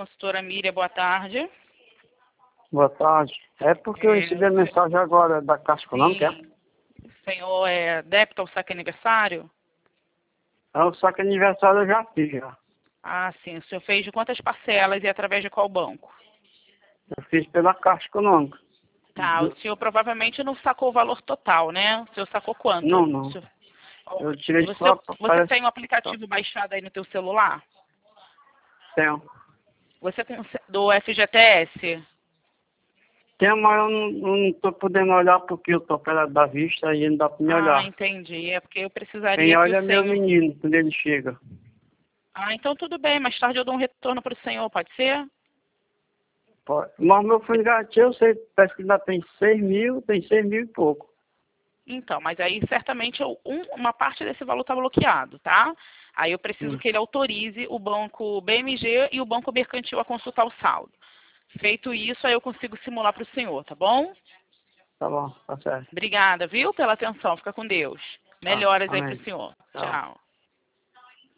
consultora Miriam, boa tarde. Boa tarde. É porque eu recebi a mensagem agora da Caixa Econômica. Senhor, débito ao saque aniversário? É o saque aniversário eu já fiz já. Ah, sim. O senhor fez de quantas parcelas e através de qual banco? Eu fiz pela Caixa Econômica. Tá, o senhor provavelmente não sacou o valor total, né? O senhor sacou quanto? Não, não. Eu tirei só... Você tem um aplicativo baixado aí no teu celular? Tenho. Você tem do FGTS? Tenho, mas eu não estou podendo olhar porque eu estou perto da vista e não dá para me olhar. Ah, entendi. É porque eu precisaria Quem que olha é o meu senhor... menino, quando ele chega. Ah, então tudo bem. Mais tarde eu dou um retorno para o senhor, pode ser? Pode. Mas meu fundo garantia, eu sei, parece que ainda tem 6 mil, tem 6 mil e pouco. Então, mas aí certamente uma parte desse valor está bloqueado, tá? Aí eu preciso que ele autorize o banco BMG e o banco mercantil a consultar o saldo. Feito isso, aí eu consigo simular para o senhor, tá bom? Tá bom, tá certo. Obrigada, viu, pela atenção. Fica com Deus. Tá, Melhoras aí para amém. o senhor. Tchau. Tchau.